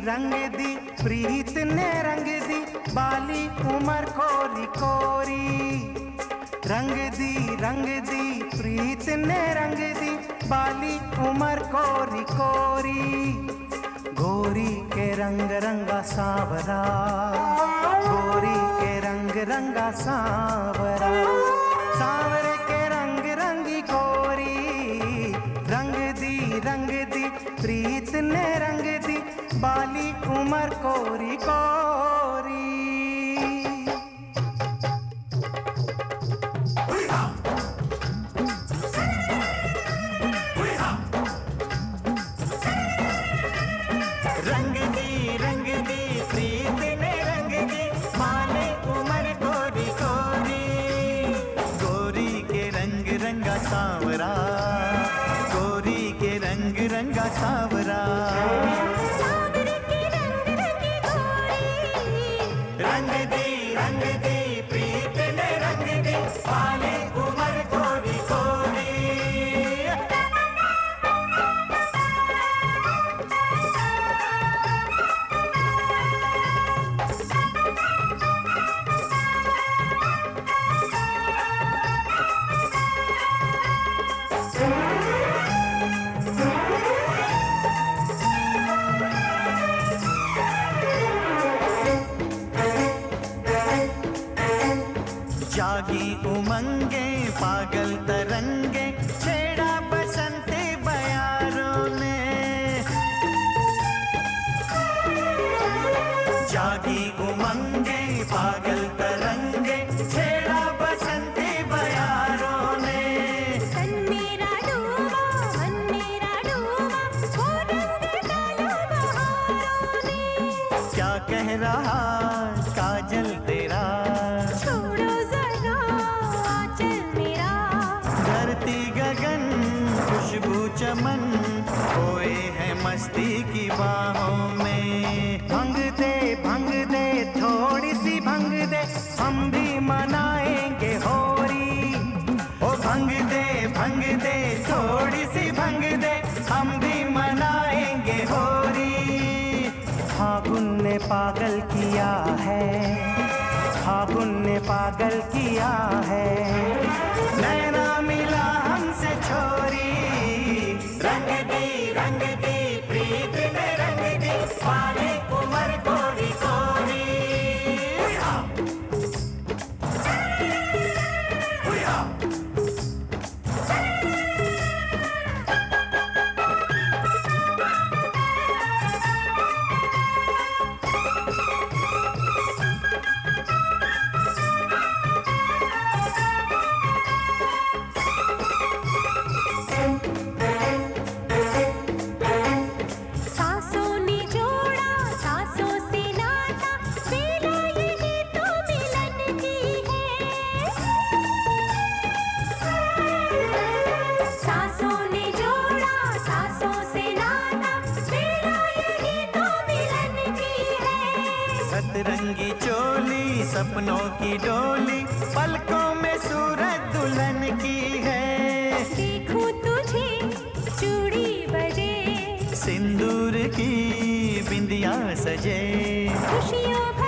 रंग दी प्रीत ने रंग दी बाली उमर कोरी कोरी। रंग दी प्रीत ने रंग दी बाली उमर कोरी कोरी। गोरी के रंग रंगा सांवरा, गोरी के रंग रंगा सांवरा, सांवरे के रंग रंगी गोरी। रंग दी प्रीत ने रंग दी बाली उमर कोरी कोरी। रंग दी प्रीत ने रंग दी बाली उमर कोरी कोरी। गोरी के रंग रंगा सांवरा, गोरी के रंग रंगा सांवरा, सांवरे के रंग रंगी गोरी। रंग दी प्रीत ने रंग दी बाली उमर कोरी कोरी। जागी उमंगे पागल तरंगे छेड़ा बसंती बयारों ने। जागी उमंगे पागल तरंगे छेड़ा बसंती बयारों ने। तन मेरा डूबा मन मेरा डूबा वो रंग डाला बहारों ने। क्या कह रहा काजल तेरा, छोड़ो जरा आंचल मेरा। धरती गगन खुशबू चमन खोए हैं मस्ती की बाहों में। भंग दे थोड़ी सी भंग दे हम भी मनाएंगे होरी। ओ भंग दे थोड़ी सी भंग दे हम भी मनाएंगे होरी। फागुन ने पागल किया है, फागुन ने पागल किया है, नैना मिला हमसे छोरी। रंग दी प्रीत ने रंग दी बाली उमर कोरी कोरी। सांसों ने जोड़ा सांसों से नाता मेरा यही तो मिलन की है। सांसों ने जोड़ा सांसों से नाता मेरा यही तो मिलन की है। सतरंगी चोली सपनों की डोली पलकों में सूरत दुल्हन की है। देखूं तुझे चूड़ी बजे सिंदूर की बिंदिया सजे खुशियों